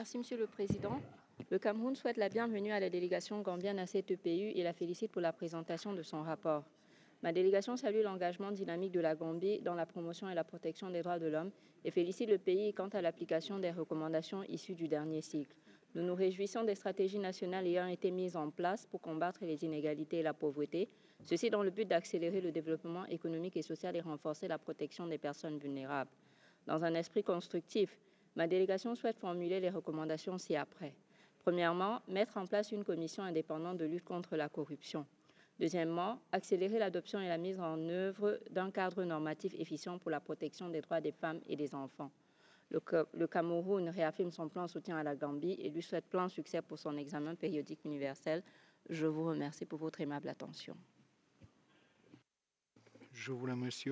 Merci, Monsieur le Président. Le Cameroun souhaite la bienvenue à la délégation gambienne à cette EPU et la félicite pour la présentation de son rapport. Ma délégation salue l'engagement dynamique de la Gambie dans la promotion et la protection des droits de l'homme et félicite le pays quant à l'application des recommandations issues du dernier cycle. Nous nous réjouissons des stratégies nationales ayant été mises en place pour combattre les inégalités et la pauvreté, ceci dans le but d'accélérer le développement économique et social et renforcer la protection des personnes vulnérables. Dans un esprit constructif, ma délégation souhaite formuler les recommandations ci-après. Premièrement, mettre en place une commission indépendante de lutte contre la corruption. Deuxièmement, accélérer l'adoption et la mise en œuvre d'un cadre normatif efficient pour la protection des droits des femmes et des enfants. Le Cameroun réaffirme son plan de soutien à la Gambie et lui souhaite plein succès pour son examen périodique universel. Je vous remercie pour votre aimable attention. Je vous remercie